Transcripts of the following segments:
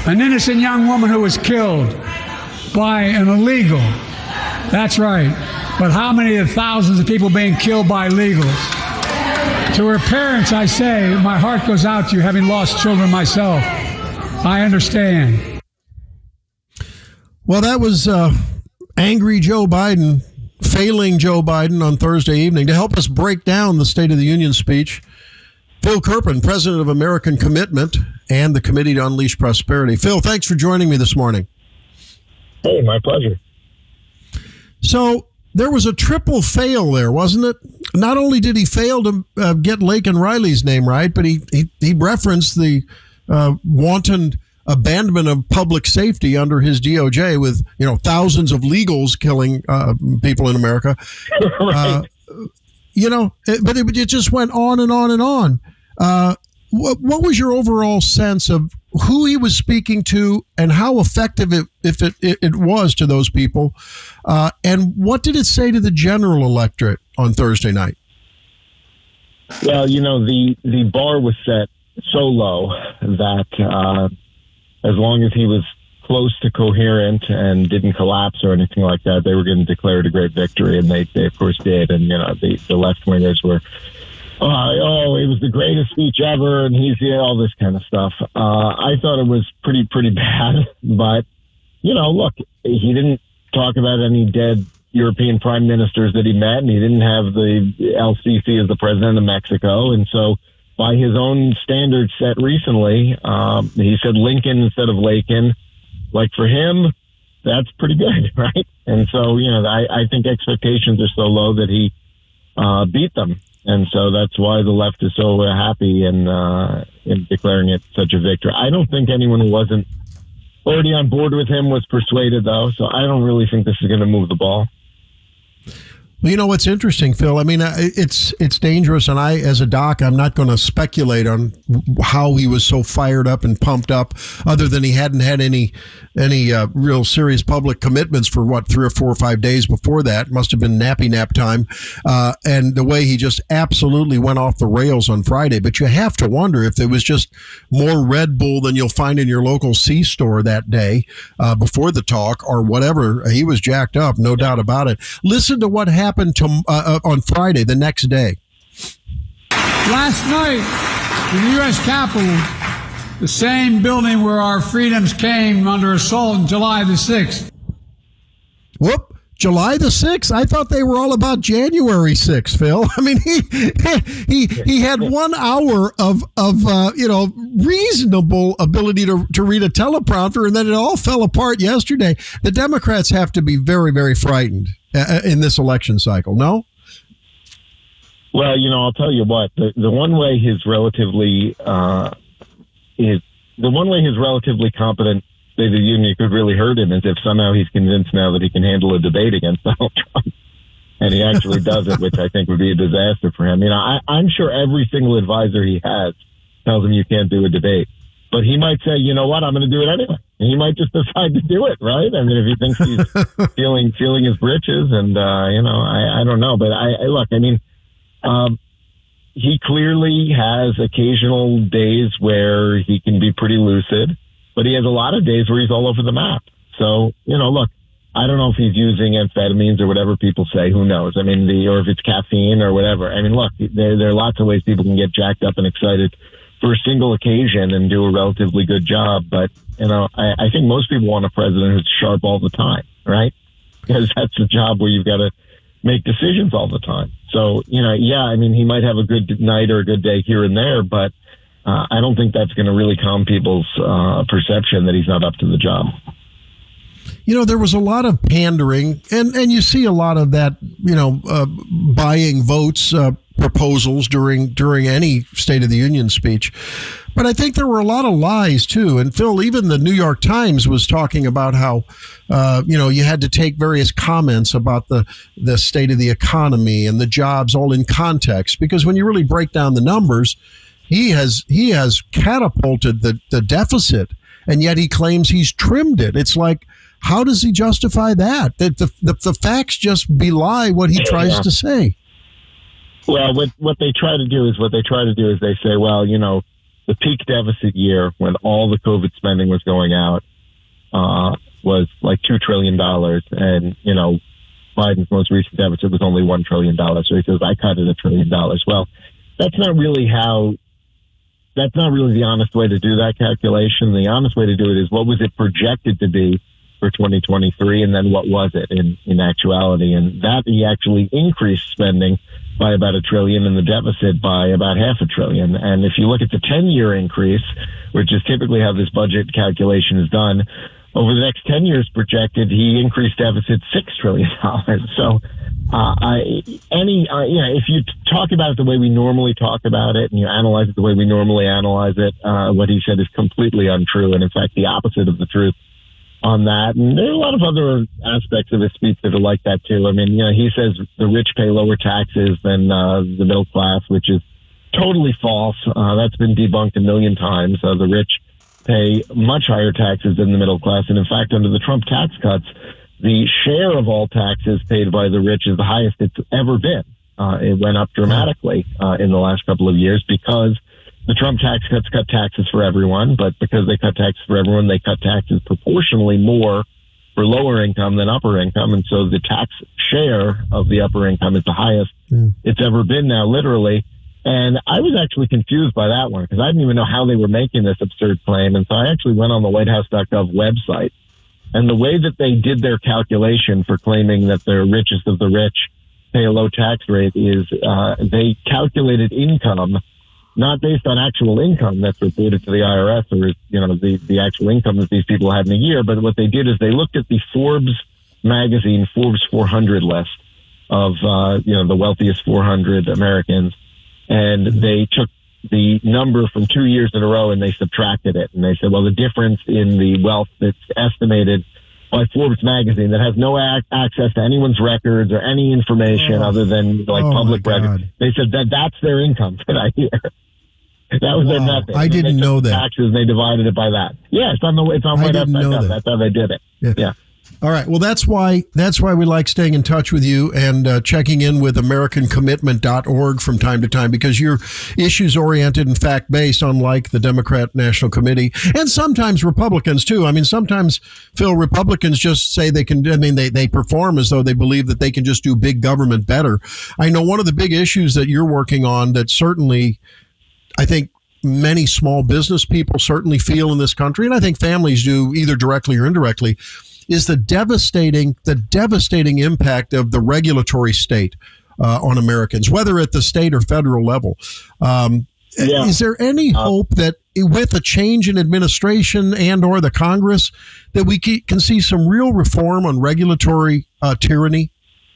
An innocent young woman who was killed by an illegal. That's right. But how many of the thousands of people being killed by illegals? To her parents, I say, my heart goes out to you, having lost children myself. I understand. Well, that was angry Joe Biden, failing Joe Biden on Thursday evening. To help us break down the State of the Union speech, Phil Kerpen, president of American Commitment and the Committee to Unleash Prosperity. Phil, thanks for joining me this morning. Hey, my pleasure. So there was a triple fail there, wasn't it? Not only did he fail to get Laken Riley's name right, but he referenced the wanton abandonment of public safety under his DOJ with, thousands of legals killing people in America. Right. But it just went on and on and on. What was your overall sense of who he was speaking to and how effective it was to those people? And what did it say to the general electorate on Thursday night? Well, the bar was set so low that as long as he was close to coherent and didn't collapse or anything like that, they were going to declare it a great victory. And they of course did. And, the left-wingers were, it was the greatest speech ever, and he's all this kind of stuff. I thought it was pretty bad, but look, he didn't talk about any dead European prime ministers that he met, and he didn't have the LCC as the president of Mexico, and so by his own standards set recently, he said Lincoln instead of Laken. Like for him, that's pretty good, right? And so I think expectations are so low that he beat them. And so that's why the left is so happy in declaring it such a victory. I don't think anyone who wasn't already on board with him was persuaded, though. So I don't really think this is going to move the ball. Well, you know what's interesting, Phil? I mean, it's dangerous, and I, as a doc, I'm not going to speculate on how he was so fired up and pumped up, other than he hadn't had any real serious public commitments for 3 or 4 or 5 days before that. Must have been nappy nap time, and the way he just absolutely went off the rails on Friday. But you have to wonder if there was just more Red Bull than you'll find in your local C-store that day before the talk or whatever. He was jacked up, no doubt about it. Listen to what happened on Friday, the next day. Last night, in the U.S. Capitol, the same building where our freedoms came under assault on July the 6th. Whoop. July the 6th? I thought they were all about January 6th, Phil. I mean, he had 1 hour of reasonable ability to read a teleprompter, and then it all fell apart yesterday. The Democrats have to be very, very frightened in this election cycle, no? Well, I'll tell you what, the one way his relatively competent State of the Union could really hurt him is if somehow he's convinced now that he can handle a debate against Donald Trump. And he actually does it, which I think would be a disaster for him. I'm sure every single advisor he has tells him you can't do a debate. But he might say, you know what, I'm going to do it anyway. And he might just decide to do it, right? I mean, if he thinks he's feeling his britches, and, I don't know. But he clearly has occasional days where he can be pretty lucid, but he has a lot of days where he's all over the map. So, look, I don't know if he's using amphetamines or whatever people say. Who knows? I mean, or if it's caffeine or whatever. I mean, look, there are lots of ways people can get jacked up and excited for a single occasion and do a relatively good job. But, I think most people want a president who's sharp all the time, right? Because that's a job where you've got to make decisions all the time. So, he might have a good night or a good day here and there, but I don't think that's going to really calm people's perception that he's not up to the job. There was a lot of pandering, and you see a lot of that, buying votes proposals during any State of the Union speech. But I think there were a lot of lies, too. And, Phil, even the New York Times was talking about how, you had to take various comments about the state of the economy and the jobs all in context. Because when you really break down the numbers, he has catapulted the deficit, and yet he claims he's trimmed it. It's like, how does he justify that? The facts just belie what he tries to say. Well, what they try to do is they say, well, the peak deficit year when all the COVID spending was going out was like $2 trillion. And, you know, Biden's most recent deficit was only $1 trillion. So he says, I cut it $1 trillion. Well, that's not really the honest way to do that calculation. The honest way to do it is what was it projected to be for 2023, and then what was it in actuality? And that he actually increased spending by about $1 trillion and the deficit by about $0.5 trillion. And if you look at the 10-year increase, which is typically how this budget calculation is done, over the next 10 years projected, he increased deficit $6 trillion. So, if you talk about it the way we normally talk about it and you analyze it the way we normally analyze it, what he said is completely untrue. And in fact, the opposite of the truth on that. And there are a lot of other aspects of his speech that are like that too. I mean, you know, he says the rich pay lower taxes than the middle class, which is totally false. That's been debunked a million times. The rich pay much higher taxes than the middle class. And in fact, under the Trump tax cuts, the share of all taxes paid by the rich is the highest it's ever been. It went up dramatically in the last couple of years because the Trump tax cuts cut taxes for everyone, but because they cut taxes for everyone, they cut taxes proportionally more for lower income than upper income. And so the tax share of the upper income is the highest it's ever been now, literally. And I was actually confused by that one because I didn't even know how they were making this absurd claim. And so I actually went on the whitehouse.gov website. And the way that they did their calculation for claiming that the richest of the rich pay a low tax rate is they calculated income not based on actual income that's reported to the IRS or, you know, the actual income that these people had in a year. But what they did is they looked at the Forbes magazine, Forbes 400 list of, the wealthiest 400 Americans. And they took the number from 2 years in a row and they subtracted it. And they said, well, the difference in the wealth that's estimated by Forbes magazine that has no access to anyone's records or any information other than public records. They said that's their income for that year. That was their method. I didn't know that. Taxes, they divided it by that. Yeah, it's on whitehouse.gov. That's how they did it. Yeah. All right. Well, that's why we like staying in touch with you and checking in with AmericanCommitment.org from time to time, because you're issues oriented and fact based, unlike the Democrat National Committee and sometimes Republicans too. I mean, sometimes, Phil, Republicans just say they can. I mean, they perform as though they believe that they can just do big government better. I know one of the big issues that you're working on that certainly, I think, many small business people certainly feel in this country, and I think families do either directly or indirectly, is the devastating impact of the regulatory state on Americans, whether at the state or federal level. Is there any hope that with a change in administration and or the Congress that we can see some real reform on regulatory tyranny?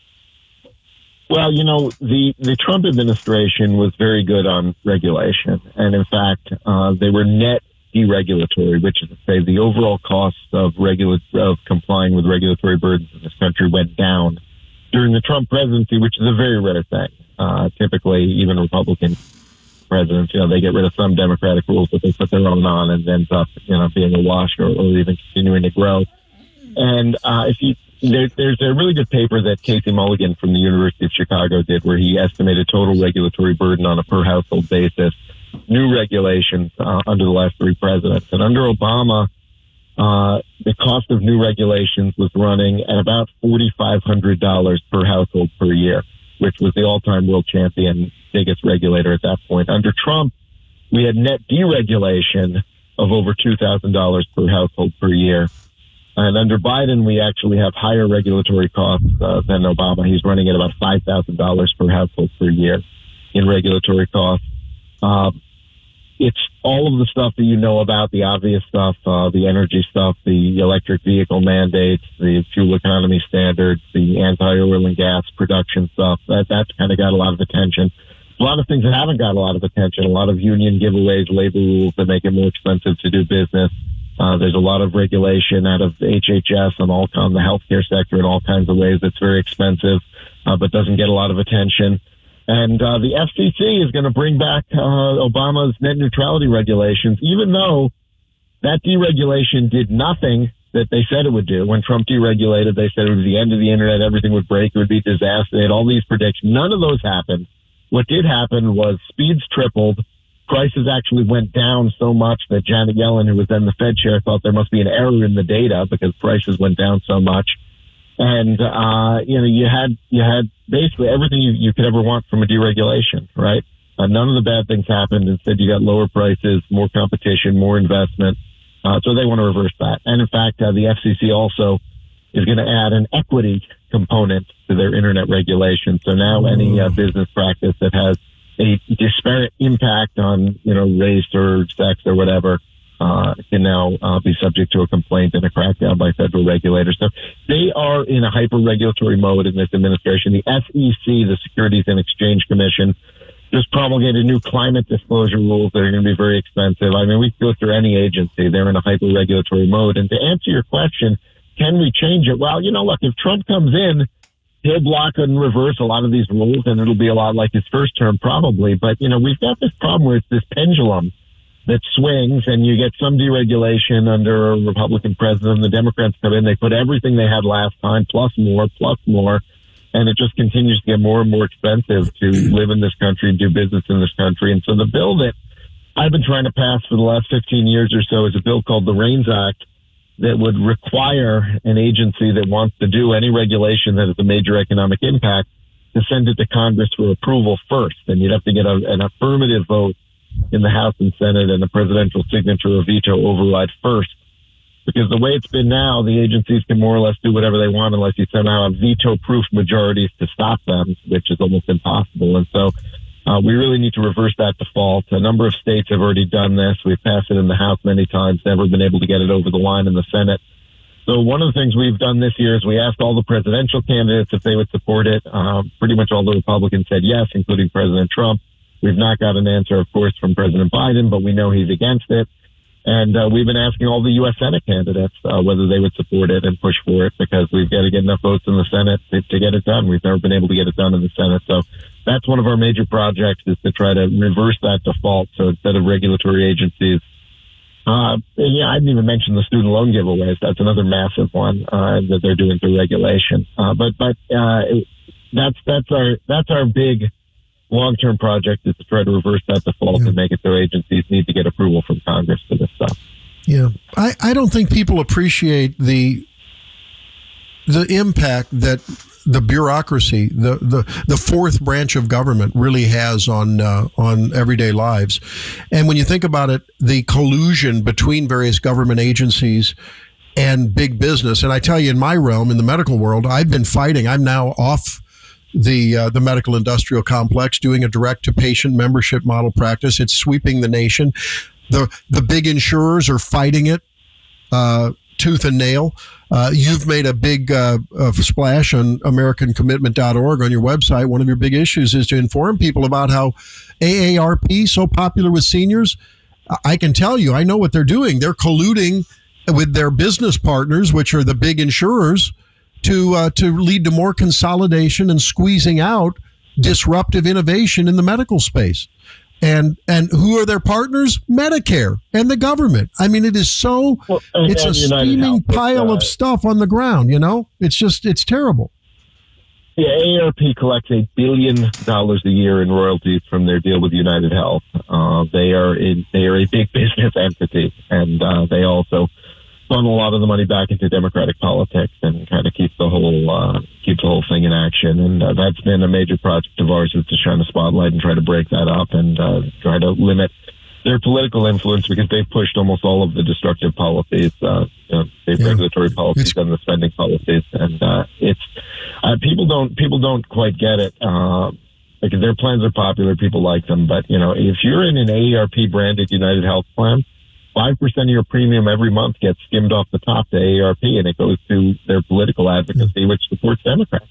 Well, you know, the Trump administration was very good on regulation. And in fact, they were net deregulatory, which is to say the overall cost of complying with regulatory burdens in this country went down during the Trump presidency, which is a very rare thing. Typically, even Republican presidents, they get rid of some Democratic rules, but they put their own on and ends up, being a wash or even continuing to grow. And there's a really good paper that Casey Mulligan from the University of Chicago did where he estimated total regulatory burden on a per household basis, new regulations under the last three presidents. And under Obama, the cost of new regulations was running at about $4,500 per household per year, which was the all-time world champion, biggest regulator at that point. Under Trump, we had net deregulation of over $2,000 per household per year. And under Biden, we actually have higher regulatory costs than Obama. He's running at about $5,000 per household per year in regulatory costs. It's all of the stuff that you know about, the obvious stuff, the energy stuff, the electric vehicle mandates, the fuel economy standards, the anti-oil and gas production stuff. That's kind of got a lot of attention. A lot of things that haven't got a lot of attention, a lot of union giveaways, labor rules that make it more expensive to do business. There's a lot of regulation out of HHS and the healthcare sector in all kinds of ways that's very expensive, but doesn't get a lot of attention. And the FCC is going to bring back Obama's net neutrality regulations, even though that deregulation did nothing that they said it would do. When Trump deregulated, they said it was the end of the internet, everything would break, it would be a disaster. They had all these predictions. None of those happened. What did happen was speeds tripled, prices actually went down so much that Janet Yellen, who was then the Fed chair, thought there must be an error in the data because prices went down so much. And, you had basically everything you could ever want from a deregulation, right? None of the bad things happened. Instead, you got lower prices, more competition, more investment. So they want to reverse that. And in fact, the FCC also is going to add an equity component to their internet regulation. So now any business practice that has a disparate impact on, race or sex or whatever, can now be subject to a complaint and a crackdown by federal regulators. So they are in a hyper-regulatory mode in this administration. The SEC, the Securities and Exchange Commission, just promulgated new climate disclosure rules that are going to be very expensive. I mean, we can go through any agency. They're in a hyper-regulatory mode. And to answer your question, can we change it? Well, look, if Trump comes in, he'll block and reverse a lot of these rules, and it'll be a lot like his first term probably. But, we've got this problem where it's this pendulum that swings, and you get some deregulation under a Republican president. The Democrats come in, they put everything they had last time, plus more, and it just continues to get more and more expensive to live in this country and do business in this country. And so the bill that I've been trying to pass for the last 15 years or so is a bill called the REINS Act that would require an agency that wants to do any regulation that has a major economic impact to send it to Congress for approval first. And you'd have to get an affirmative vote in the House and Senate and a presidential signature or veto override first. Because the way it's been now, the agencies can more or less do whatever they want unless you somehow have veto-proof majorities to stop them, which is almost impossible. And so we really need to reverse that default. A number of states have already done this. We've passed it in the House many times, never been able to get it over the line in the Senate. So one of the things we've done this year is we asked all the presidential candidates if they would support it. Pretty much all the Republicans said yes, including President Trump. We've not got an answer, of course, from President Biden, but we know he's against it. And we've been asking all the U.S. Senate candidates whether they would support it and push for it, because we've got to get enough votes in the Senate to get it done. We've never been able to get it done in the Senate. So that's one of our major projects, is to try to reverse that default. So instead of regulatory agencies, I didn't even mention the student loan giveaways. That's another massive one that they're doing through regulation. But that's our big long-term project, is to try to reverse that default and make it so agencies need to get approval from Congress for this stuff. Yeah, I don't think people appreciate the impact that the bureaucracy, the fourth branch of government, really has on everyday lives. And when you think about it, the collusion between various government agencies and big business. And I tell you, in my realm, in the medical world, I've been fighting. I'm now off the medical industrial complex, doing a direct to patient membership model practice. It's sweeping the nation. The big insurers are fighting it tooth and nail. You've made a big splash on AmericanCommitment.org on your website. One of your big issues is to inform people about how AARP, so popular with seniors. I can tell you, I know what they're doing. They're colluding with their business partners, which are the big insurers, to lead to more consolidation and squeezing out disruptive innovation in the medical space. And who are their partners? Medicare and the government. I mean, it is so, it's a steaming pile of stuff on the ground, It's terrible. Yeah, AARP collects $1 billion a year in royalties from their deal with United Health. They are a big business entity, and they also funnel a lot of the money back into Democratic politics and kind of keep the whole thing in action. And that's been a major project of ours, is to shine a spotlight and try to break that up and try to limit their political influence, because they've pushed almost all of the destructive policies, regulatory policies and the spending policies. And it's people don't quite get it. Because their plans are popular, people like them. But if you're in an AARP branded United Health plan, 5% of your premium every month gets skimmed off the top to AARP, and it goes to their political advocacy, which supports Democrats.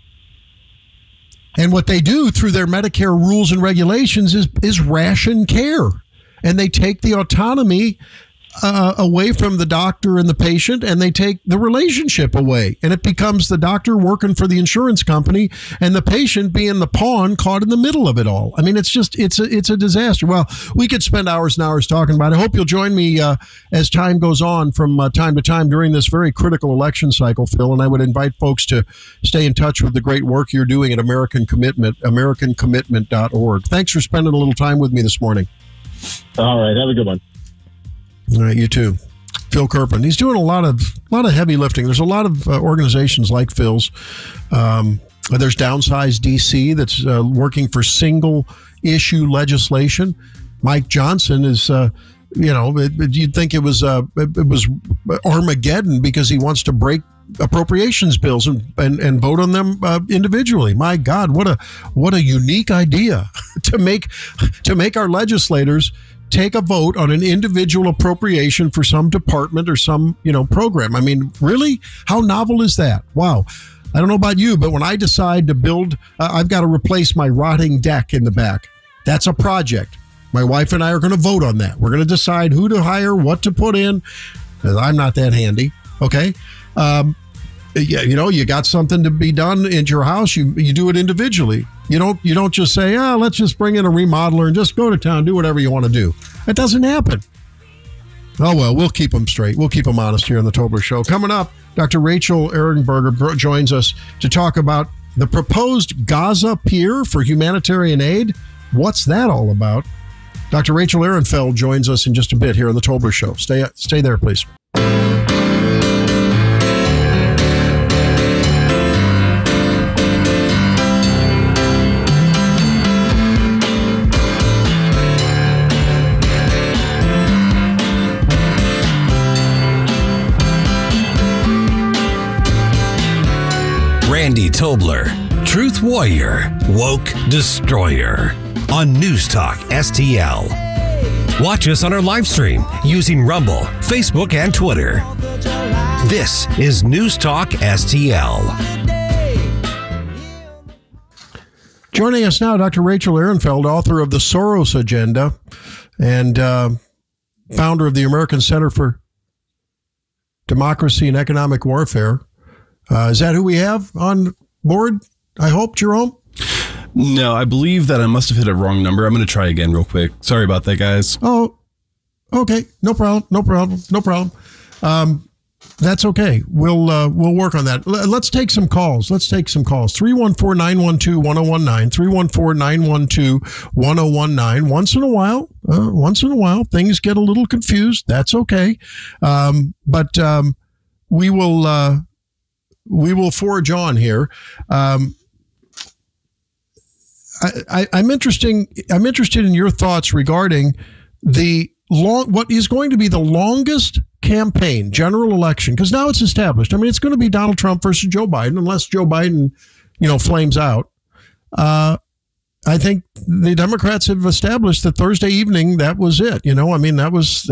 And what they do through their Medicare rules and regulations is ration care. And they take the autonomy away from the doctor and the patient, and they take the relationship away. And it becomes the doctor working for the insurance company and the patient being the pawn caught in the middle of it all. I mean, it's a disaster. Well, we could spend hours and hours talking about it. I hope you'll join me as time goes on from time to time during this very critical election cycle, Phil. And I would invite folks to stay in touch with the great work you're doing at American Commitment, AmericanCommitment.org. Thanks for spending a little time with me this morning. All right. Have a good one. All right, you too. Phil Kerpen. He's doing a lot of heavy lifting. There's a lot of organizations like Phil's. There's Downsize DC that's working for single issue legislation. Mike Johnson is, you'd think it was Armageddon because he wants to break appropriations bills and vote on them individually. My God, what a unique idea to make our legislators take a vote on an individual appropriation for some department or some program. I mean, really, how novel is that? Wow. I don't know about you, but when I decide to build, I've got to replace my rotting deck in the back. That's a project. My wife and I are going to vote on that. We're going to decide who to hire, what to put in. I'm not that handy. Okay. You got something to be done in your house. You do it individually. You don't just say, let's just bring in a remodeler and just go to town, do whatever you want to do. It doesn't happen. Oh, well, we'll keep them straight. We'll keep them honest here on the Tobler Show. Coming up, Dr. Rachel Ehrenberger joins us to talk about the proposed Gaza Pier for humanitarian aid. What's that all about? Dr. Rachel Ehrenfeld joins us in just a bit here on the Tobler Show. Stay there, please. Randy Tobler, Truth Warrior, Woke Destroyer on News Talk STL. Watch us on our live stream using Rumble, Facebook, and Twitter. This is News Talk STL. Joining us now, Dr. Rachel Ehrenfeld, author of The Soros Agenda and founder of the American Center for Democracy and Economic Warfare. Is that who we have on board? I hope, Jerome? No, I believe that I must have hit a wrong number. I'm going to try again real quick. Sorry about that, guys. Oh, okay. No problem. That's okay. We'll work on that. Let's take some calls. 314-912-1019. 314-912-1019. Once in a while, things get a little confused. That's okay. But we will forge on here. I'm interested in your thoughts regarding what is going to be the longest campaign, general election, because now it's established. I mean, it's going to be Donald Trump versus Joe Biden, unless Joe Biden, flames out. I think the Democrats have established that Thursday evening that was it. That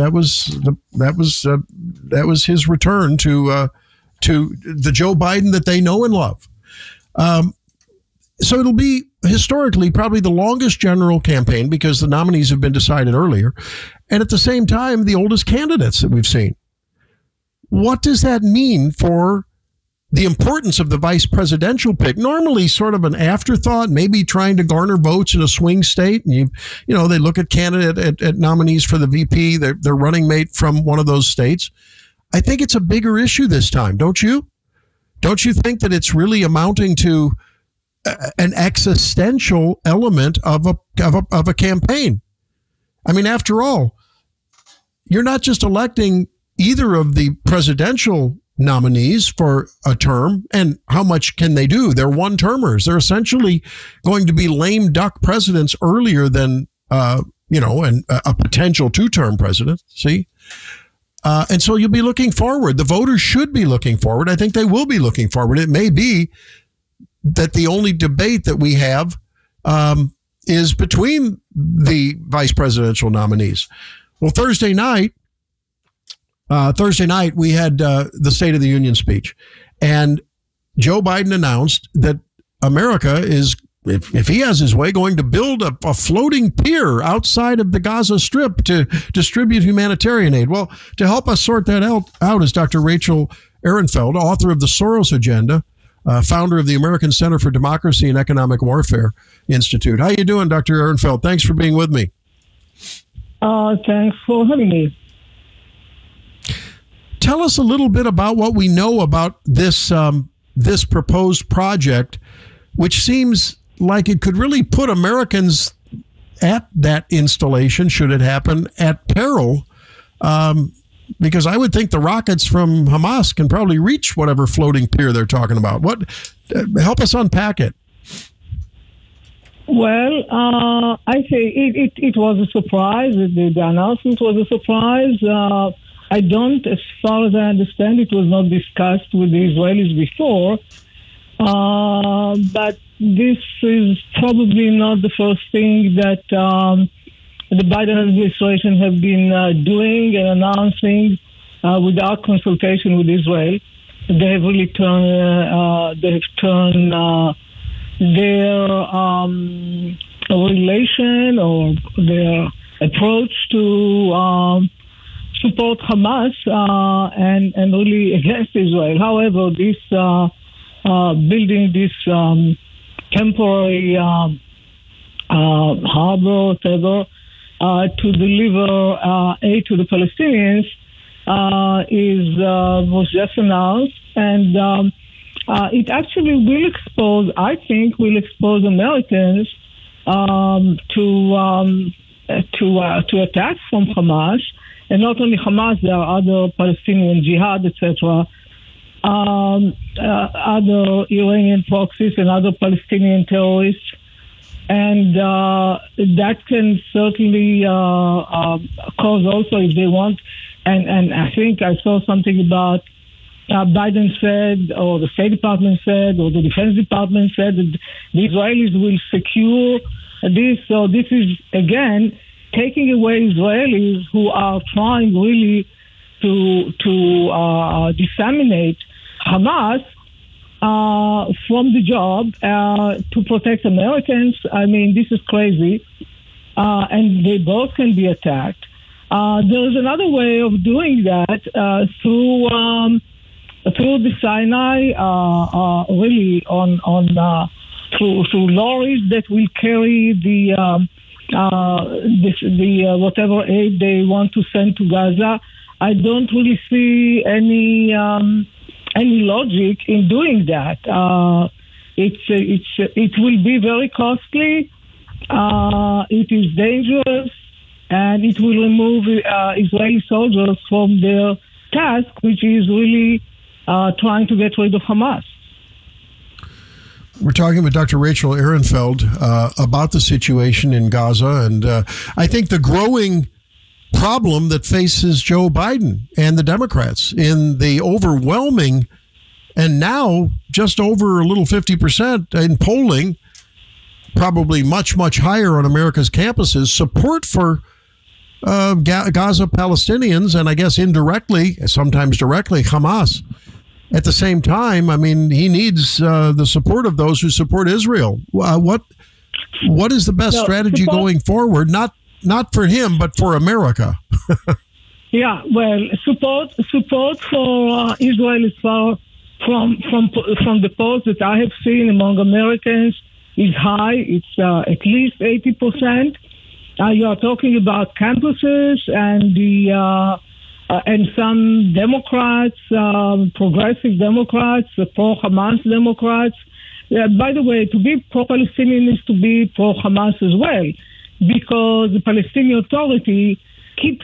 was his return to the Joe Biden that they know and love. So it'll be historically probably the longest general campaign because the nominees have been decided earlier. And at the same time, the oldest candidates that we've seen. What does that mean for the importance of the vice presidential pick? Normally sort of an afterthought, maybe trying to garner votes in a swing state. And they look at candidate at nominees for the VP, their running mate from one of those states. I think it's a bigger issue this time, don't you? Don't you think that it's really amounting to an existential element of a campaign? I mean, after all, you're not just electing either of the presidential nominees for a term, and how much can they do? They're one-termers. They're essentially going to be lame duck presidents earlier than a potential two-term president. See? And so you'll be looking forward. The voters should be looking forward. I think they will be looking forward. It may be that the only debate that we have is between the vice presidential nominees. Well, Thursday night we had the State of the Union speech, and Joe Biden announced that America is, if he has his way, going to build a floating pier outside of the Gaza Strip to distribute humanitarian aid. Well, to help us sort that out is Dr. Rachel Ehrenfeld, author of The Soros Agenda, founder of the American Center for Democracy and Economic Warfare Institute. How you doing, Dr. Ehrenfeld? Thanks for being with me. Thanks for having me. Tell us a little bit about what we know about this proposed project, which seems like it could really put Americans at that installation should it happen at peril. Because I would think the rockets from Hamas can probably reach whatever floating pier they're talking about. Help us unpack it. Well, I say it was a surprise. The announcement was a surprise. I don't, as far as I understand, it was not discussed with the Israelis before. But this is probably not the first thing that the Biden administration have been doing and announcing without consultation with Israel. They have really turned their relation or their approach to support Hamas and really against Israel. However, this building this temporary harbor, whatever, to deliver aid to the Palestinians was just announced, and it actually will expose Americans to attacks from Hamas, and not only Hamas, there are other Palestinian jihad, etc., other Iranian proxies and other Palestinian terrorists. And that can certainly cause also, if they want, and I think I saw something about Biden said, or the State Department said, or the Defense Department said that the Israelis will secure this. So this is, again, taking away Israelis who are trying really to disseminate Hamas from the job to protect Americans. I mean, this is crazy. And they both can be attacked. There is another way of doing that through the Sinai, really through lorries that will carry the whatever aid they want to send to Gaza. I don't really see any logic in doing that. It will be very costly. It is dangerous, and it will remove Israeli soldiers from their task, which is really trying to get rid of Hamas. We're talking with Dr. Rachel Ehrenfeld about the situation in Gaza, and I think the growing problem that faces Joe Biden and the Democrats in the overwhelming, and now just over a little 50% in polling, probably much, much higher on America's campuses, support for Gaza Palestinians, and I guess indirectly, sometimes directly, Hamas. At the same time, I mean, he needs the support of those who support Israel. What is the best strategy going forward? Not for him, but for America. Yeah, well, support for Israel is far from the polls that I have seen among Americans is high. It's at least 80%. You are talking about campuses and some Democrats, progressive Democrats, pro-Hamas Democrats. By the way, to be pro-Palestinian is to be pro-Hamas as well, because the Palestinian Authority keeps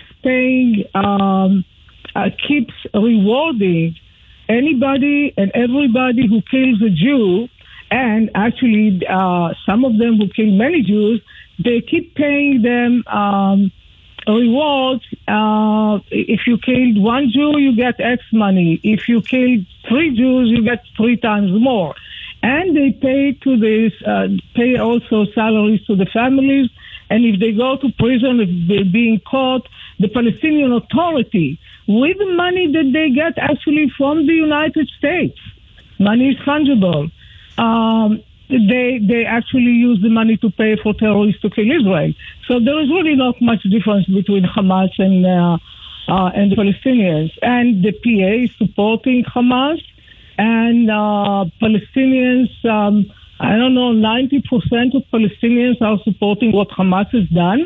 rewarding anybody and everybody who kills a Jew, and actually some of them who kill many Jews, they keep paying them rewards. If you killed one Jew, you get X money. If you killed 3 Jews, you get 3 times more. And they pay pay also salaries to the families. And if they go to prison, if they're being caught, the Palestinian Authority, with the money that they get actually from the United States, money is fungible. They actually use the money to pay for terrorists to kill Israel. So there is really not much difference between Hamas and the Palestinians. And the PA is supporting Hamas, and Palestinians, I don't know, 90% of Palestinians are supporting what Hamas has done.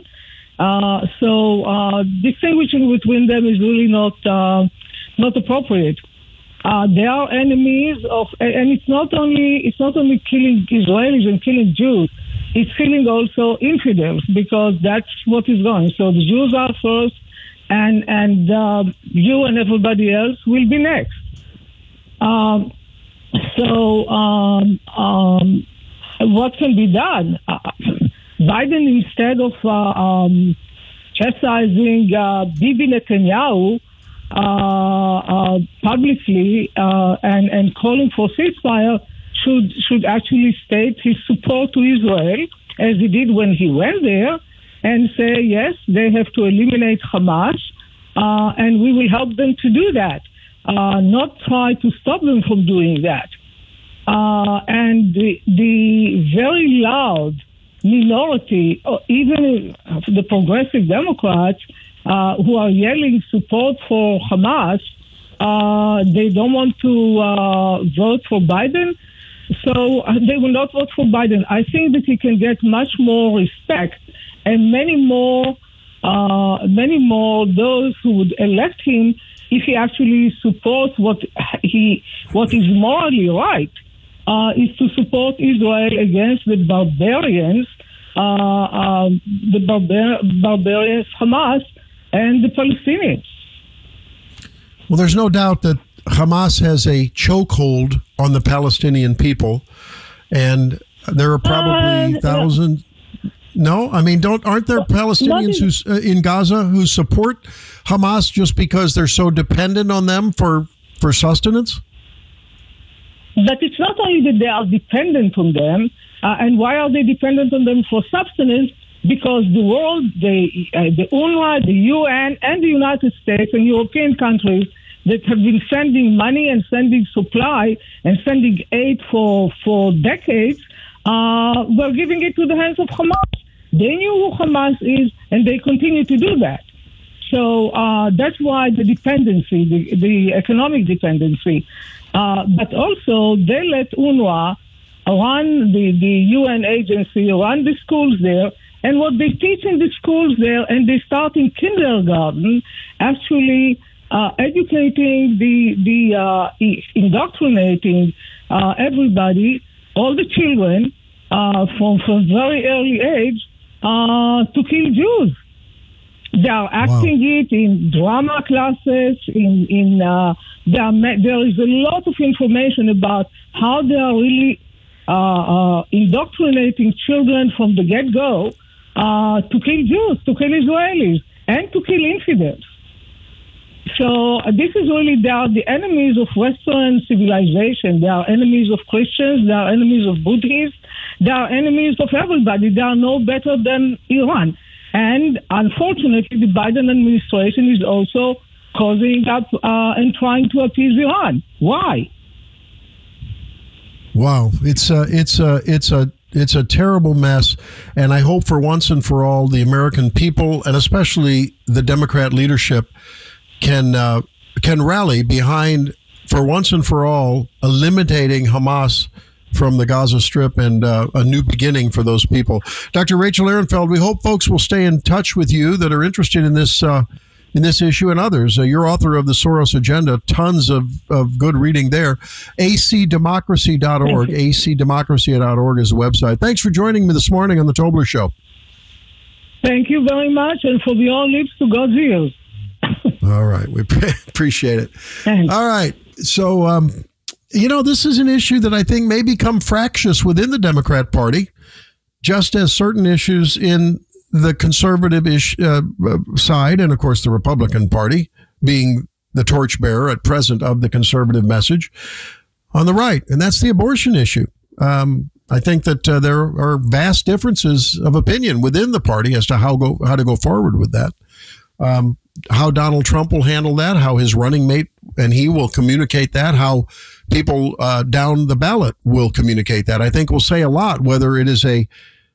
So distinguishing between them is really not appropriate. They are enemies of, and it's not only killing Israelis and killing Jews. it's killing also infidels, because that's what is going. So the Jews are first, and you and everybody else will be next. What can be done? Biden, instead of chastising Bibi Netanyahu publicly and calling for ceasefire, should actually state his support to Israel, as he did when he went there, and say, yes, they have to eliminate Hamas, and we will help them to do that, not try to stop them from doing that. And the very loud minority, or even the progressive Democrats, who are yelling support for Hamas, they don't want to vote for Biden, so they will not vote for Biden. I think that he can get much more respect, and many more those who would elect him if he actually supports what is morally right, is to support Israel against the barbarians, barbarians Hamas and the Palestinians. Well, there's no doubt that Hamas has a chokehold on the Palestinian people, and there are probably thousands. No, I mean, aren't there Palestinians who's in Gaza who support Hamas just because they're so dependent on them for sustenance? But it's not only that they are dependent on them, and why are they dependent on them for sustenance? Because the world, the UNRWA, the UN, and the United States and European countries that have been sending money and sending supply and sending aid for decades, were giving it to the hands of Hamas. They knew who Hamas is, and they continue to do that. So that's why the dependency, the economic dependency. But also, they let UNRWA run the UN agency, run the schools there, and what they teach in the schools there, and they start in kindergarten, actually educating indoctrinating everybody, all the children, from very early age, to kill Jews. They are acting it in drama classes. There is a lot of information about how they are really indoctrinating children from the get-go to kill Jews, to kill Israelis, and to kill infidels. So this is really, they are the enemies of Western civilization. They are enemies of Christians. They are enemies of Buddhists. They are enemies of everybody. They are no better than Iran. And unfortunately, the Biden administration is also causing up and trying to appease Iran. Why? Wow, it's a terrible mess, and I hope for once and for all the American people, and especially the Democrat leadership, can rally behind, for once and for all, eliminating Hamas from the Gaza Strip and a new beginning for those people. Dr. Rachel Ehrenfeld, we hope folks will stay in touch with you that are interested in this issue and others. You're author of The Soros Agenda, tons of good reading there. acdemocracy.org, acdemocracy.org is the website. Thanks for joining me this morning on The Tobler Show. Thank you very much, and for your lips to God's ears. All right. We appreciate it. Thanks. All right. So, this is an issue that I think may become fractious within the Democrat Party, just as certain issues in the conservative side, and of course the Republican Party being the torchbearer at present of the conservative message on the right. And that's the abortion issue. I think that there are vast differences of opinion within the party as to how to go forward with that. How Donald Trump will handle that, how his running mate and he will communicate that, how people down the ballot will communicate that. I think will say a lot whether it's a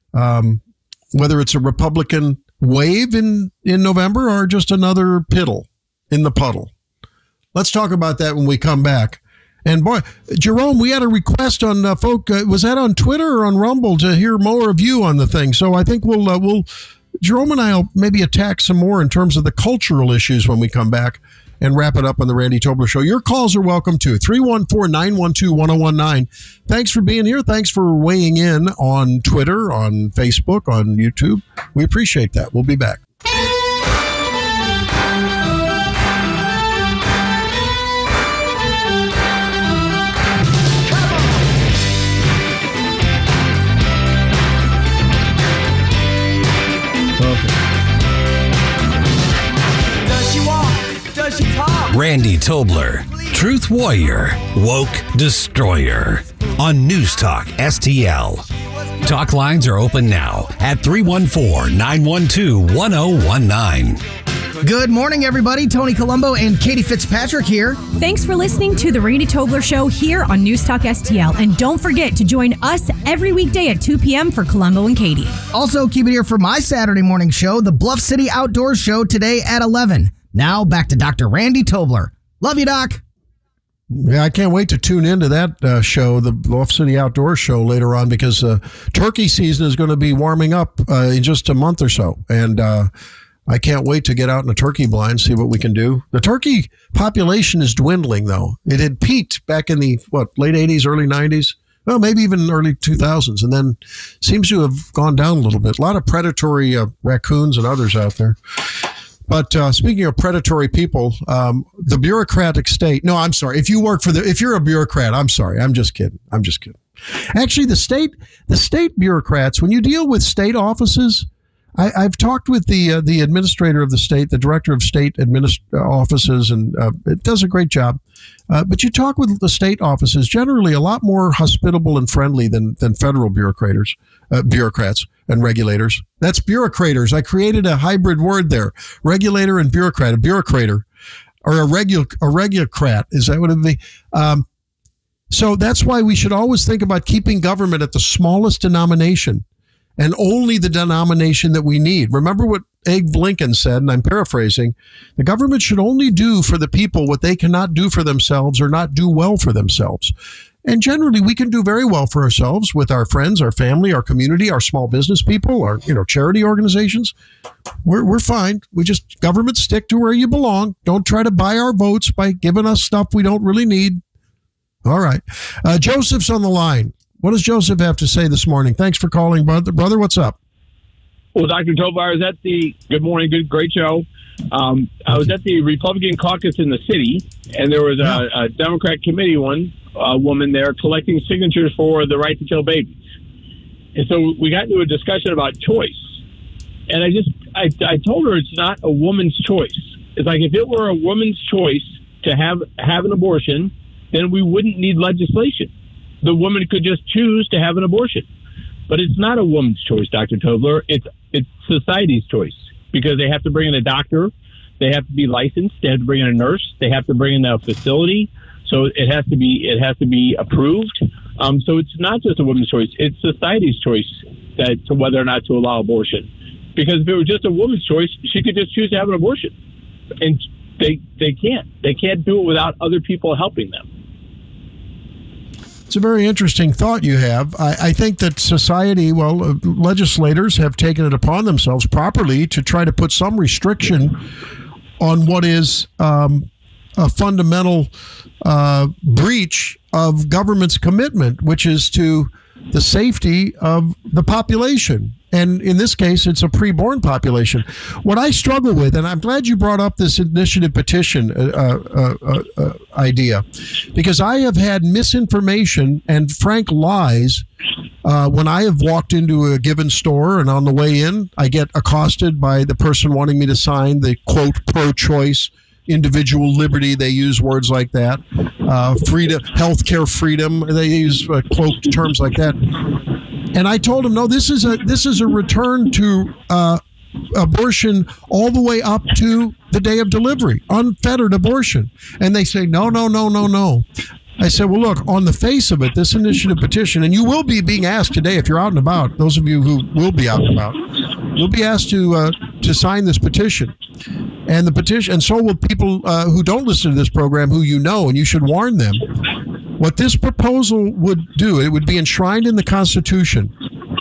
Republican wave in November or just another piddle in the puddle. Let's talk about that when we come back. And boy, Jerome, we had a request on was that on Twitter or on Rumble to hear more of you on the thing. So I think we'll Jerome and I'll maybe attack some more in terms of the cultural issues when we come back. and wrap it up on the Randy Tobler Show. Your calls are welcome too. 314-912-1019. Thanks for being here. Thanks for weighing in on Twitter, on Facebook, on YouTube. We appreciate that. We'll be back. Randy Tobler, Truth Warrior, Woke Destroyer on News Talk STL. Talk lines are open now at 314-912-1019. Good morning, everybody. Tony Colombo and Katie Fitzpatrick here. Thanks for listening to the Randy Tobler Show here on News Talk STL. And don't forget to join us every weekday at 2 p.m. for Colombo and Katie. Also, keep it here for my Saturday morning show, the Bluff City Outdoors Show, today at 11. Now, back to Dr. Randy Tobler. Love you, Doc. Yeah, I can't wait to tune into that show, the Bluff City Outdoors Show, later on, because turkey season is going to be warming up in just a month or so. And I can't wait to get out in a turkey blind, see what we can do. The turkey population is dwindling, though. It had peaked back in the, late 80s, early 90s? Well, maybe even early 2000s, and then seems to have gone down a little bit. A lot of predatory raccoons and others out there. But speaking of predatory people, the bureaucratic state. No, I'm sorry. If you're a bureaucrat, I'm sorry. I'm just kidding. Actually, the state bureaucrats, when you deal with state offices, I've talked with the administrator of the state, the director of state offices, and it does a great job. But you talk with the state offices, generally a lot more hospitable and friendly than federal bureaucrats and regulators. That's bureaucrators. I created a hybrid word there. Regulator and bureaucrat. A bureaucrator or a regulocrat. Is that what it would be? So that's why we should always think about keeping government at the smallest denomination and only the denomination that we need. Remember what Abe Lincoln said, and I'm paraphrasing, the government should only do for the people what they cannot do for themselves or not do well for themselves. And generally, we can do very well for ourselves with our friends, our family, our community, our small business people, our charity organizations. We're fine. Government, stick to where you belong. Don't try to buy our votes by giving us stuff we don't really need. All right. Joseph's on the line. What does Joseph have to say this morning? Thanks for calling, brother. Brother, what's up? Well, Dr. Tobler, I was at good morning, great show. I was at the Republican caucus in the city, and there was a Democrat committee woman there collecting signatures for the right to kill babies. And so we got into a discussion about choice. And I told her it's not a woman's choice. It's like if it were a woman's choice to have an abortion, then we wouldn't need legislation. The woman could just choose to have an abortion. But it's not a woman's choice, Dr. Tobler. It's society's choice, because they have to bring in a doctor, they have to be licensed, they have to bring in a nurse, they have to bring in a facility. So it has to be approved. So it's not just a woman's choice; it's society's choice to whether or not to allow abortion. Because if it were just a woman's choice, she could just choose to have an abortion, and they can't. They can't do it without other people helping them. It's a very interesting thought you have. I think that society, legislators have taken it upon themselves properly to try to put some restriction on what is a fundamental breach of government's commitment, which is to the safety of the population. And in this case, it's a preborn population. What I struggle with, and I'm glad you brought up this initiative petition idea, because I have had misinformation and frank lies when I have walked into a given store, and on the way in, I get accosted by the person wanting me to sign the, quote, pro-choice individual liberty. They use words like that. Freedom, healthcare freedom. They use cloaked terms like that. And I told him, no, this is a return to abortion all the way up to the day of delivery, unfettered abortion. And they say, no. I said, well, look, on the face of it, this initiative petition, and you will be being asked today, if you're out and about, those of you who will be out and about, you'll be asked to sign this petition. And the petition, and so will people who don't listen to this program, who you know, and you should warn them. What this proposal would do, it would be enshrined in the Constitution,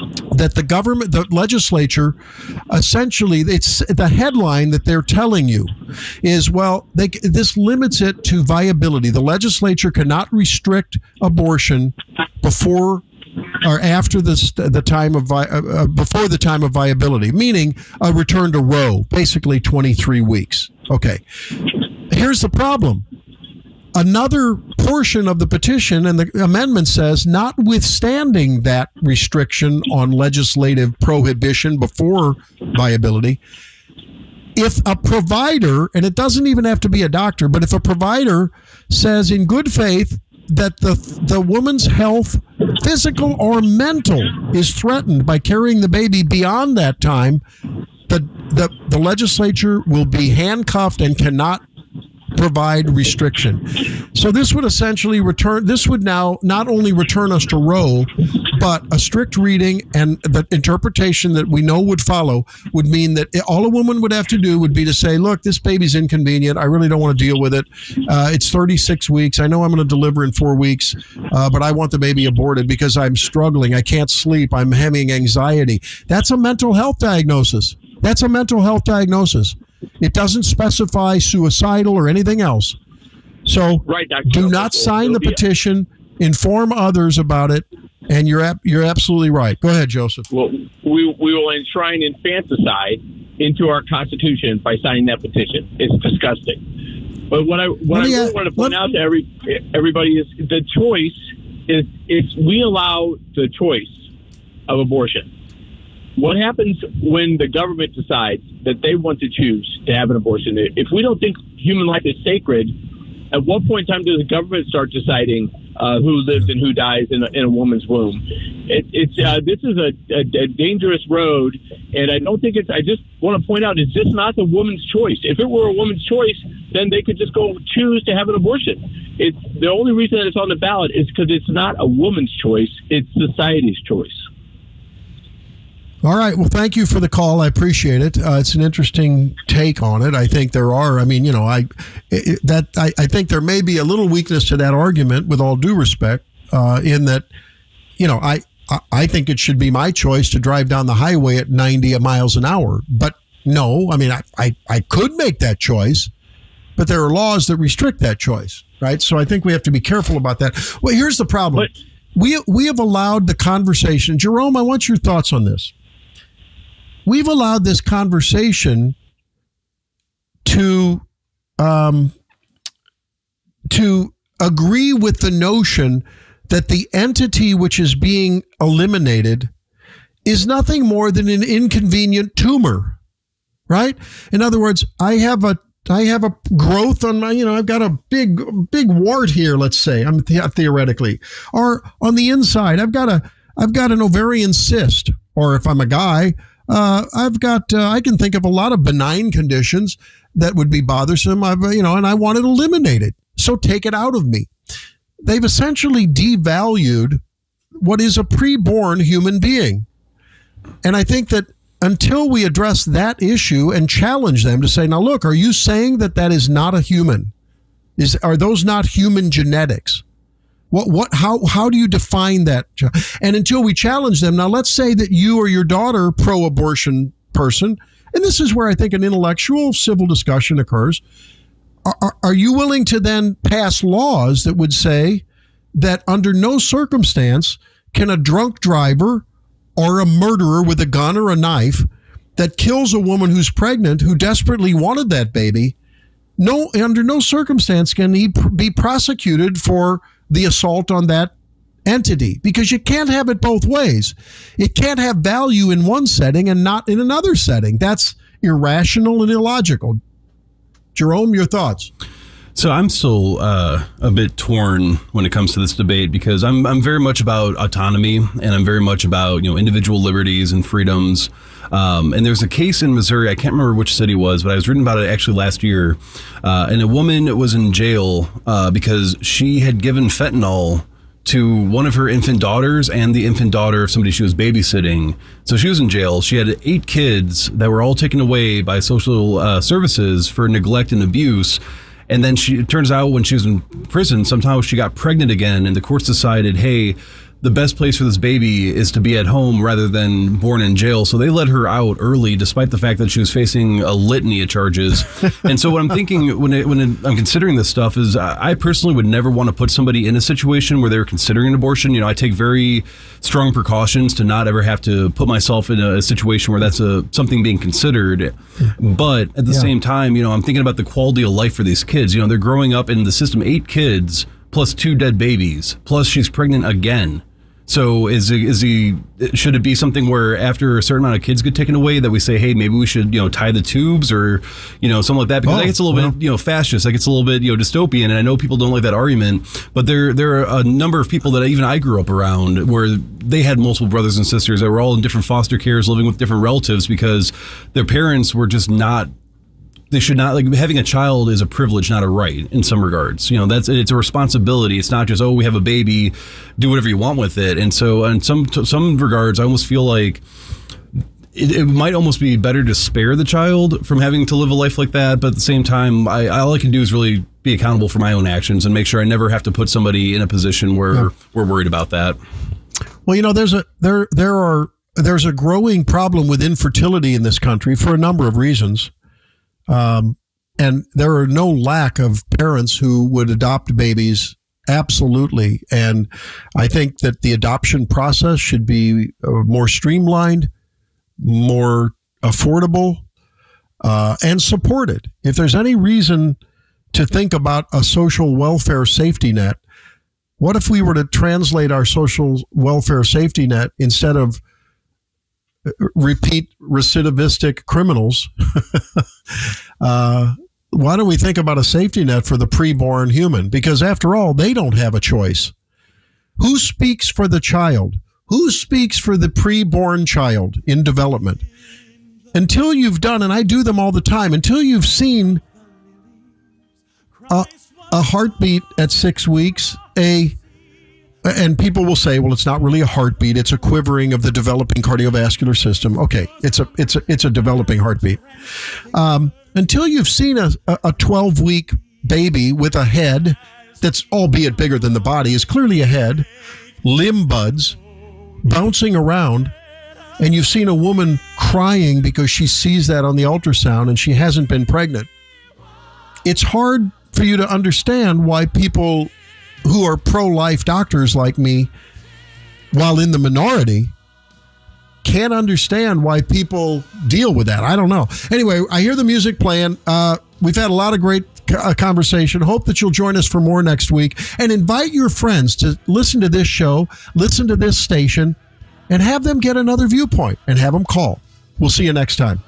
that the government, the legislature, essentially, it's the headline that they're telling you is, well, this limits it to viability. The legislature cannot restrict abortion before or after the time of before the time of viability, meaning a return to Roe, basically 23 weeks. Okay, here's the problem. Another portion of the petition and the amendment says, notwithstanding that restriction on legislative prohibition before viability, if a provider, and it doesn't even have to be a doctor, but if a provider says in good faith that the woman's health, physical or mental, is threatened by carrying the baby beyond that time, the legislature will be handcuffed and cannot provide restriction. So this would essentially now not only return us to Roe, but a strict reading and the interpretation that we know would follow would mean that all a woman would have to do would be to say, look, this baby's inconvenient. I really don't want to deal with it. It's 36 weeks. I know I'm going to deliver in 4 weeks, but I want the baby aborted because I'm struggling. I can't sleep. I'm having anxiety. That's a mental health diagnosis. It doesn't specify suicidal or anything else. So do not sign the petition, inform others about it, and you're absolutely right. Go ahead, Joseph. Well, we will enshrine infanticide into our Constitution by signing that petition. It's disgusting. But what I really want to point out to everybody is the choice is we allow the choice of abortion. What happens when the government decides that they want to choose to have an abortion? If we don't think human life is sacred, at what point in time does the government start deciding who lives and who dies in a woman's womb? This is a dangerous road, and I don't think I just want to point out, it's just not the woman's choice. If it were a woman's choice, then they could just go choose to have an abortion. It's the only reason that it's on the ballot is because it's not a woman's choice; it's society's choice. All right. Well, thank you for the call. I appreciate it. It's an interesting take on it. I think there are. I mean, I think there may be a little weakness to that argument, with all due respect, in that, I think it should be my choice to drive down the highway at 90 miles an hour. But no, I mean, I could make that choice, but there are laws that restrict that choice, right? So I think we have to be careful about that. Well, here's the problem. We have allowed the conversation. Jerome, I want your thoughts on this. We've allowed this conversation to agree with the notion that the entity which is being eliminated is nothing more than an inconvenient tumor, right? In other words, I have a growth on my, I've got a big wart here, let's say, I'm theoretically, or on the inside, I've got an ovarian cyst, or if I'm a guy, I can think of a lot of benign conditions that would be bothersome, and I want it eliminated. So take it out of me. They've essentially devalued what is a preborn human being. And I think that until we address that issue and challenge them to say, now look, are you saying that is not a human? Are those not human genetics? How do you define that? And until we challenge them, now let's say that you or your daughter, pro-abortion person, and this is where I think an intellectual civil discussion occurs. Are you willing to then pass laws that would say that under no circumstance can a drunk driver or a murderer with a gun or a knife that kills a woman who's pregnant, who desperately wanted that baby, under no circumstance can he be prosecuted for the assault on that entity? Because you can't have it both ways. It can't have value in one setting and not in another setting. That's irrational and illogical. Jerome, your thoughts? So I'm still a bit torn when it comes to this debate, because I'm very much about autonomy, and I'm very much about individual liberties and freedoms. And there's a case in Missouri, I can't remember which city it was, but I was reading about it actually last year. And a woman was in jail because she had given fentanyl to one of her infant daughters and the infant daughter of somebody she was babysitting. So she was in jail. She had 8 kids that were all taken away by social services for neglect and abuse. And then it turns out when she was in prison, somehow she got pregnant again, and the courts decided, hey, the best place for this baby is to be at home rather than born in jail. So they let her out early, despite the fact that she was facing a litany of charges. And so what I'm thinking when I'm considering this stuff is I personally would never want to put somebody in a situation where they're considering an abortion. You know, I take very strong precautions to not ever have to put myself in a situation where that's something being considered. But at the same time, you know, I'm thinking about the quality of life for these kids. You know, they're growing up in the system, 8 kids plus 2 dead babies, plus she's pregnant again. So should it be something where after a certain amount of kids get taken away that we say, hey, maybe we should, you know, tie the tubes or, you know, something like that? Because that gets a little bit, you know, fascist. That gets a little bit, you know, dystopian. And I know people don't like that argument, but there are a number of people that even I grew up around where they had multiple brothers and sisters that were all in different foster cares, living with different relatives because their parents were just not. They should not, like, having a child is a privilege, not a right in some regards. You know, it's a responsibility. It's not just, oh, we have a baby, do whatever you want with it. And so in some regards, I almost feel like it might almost be better to spare the child from having to live a life like that. But at the same time, all I can do is really be accountable for my own actions and make sure I never have to put somebody in a position where we're worried about that. Well, you know, there's a growing problem with infertility in this country for a number of reasons. And there are no lack of parents who would adopt babies. Absolutely. And I think that the adoption process should be more streamlined, more affordable, and supported. If there's any reason to think about a social welfare safety net, what if we were to translate our social welfare safety net instead of repeat recidivistic criminals? Why don't we think about a safety net for the preborn human? Because after all, they don't have a choice. Who speaks for the child? Who speaks for the preborn child in development? Until you've done, and I do them all the time, until you've seen a heartbeat at 6 weeks, and people will say, well, it's not really a heartbeat. It's a quivering of the developing cardiovascular system. Okay, it's a developing heartbeat. Until you've seen a 12-week baby with a head that's, albeit bigger than the body, is clearly a head, limb buds, bouncing around, and you've seen a woman crying because she sees that on the ultrasound and she hasn't been pregnant, it's hard for you to understand why people who are pro-life doctors like me, while in the minority, can't understand why people deal with that. I don't know. Anyway, I hear the music playing. We've had a lot of great conversation. Hope that you'll join us for more next week, and invite your friends to listen to this show, listen to this station, and have them get another viewpoint and have them call. We'll see you next time.